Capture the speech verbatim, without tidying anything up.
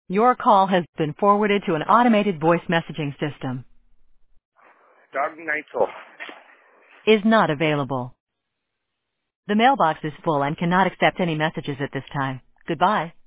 Your call has been forwarded to an automated voice messaging system. Doug Neitzel. Is not available. The mailbox is full and cannot accept any messages at this time. Goodbye.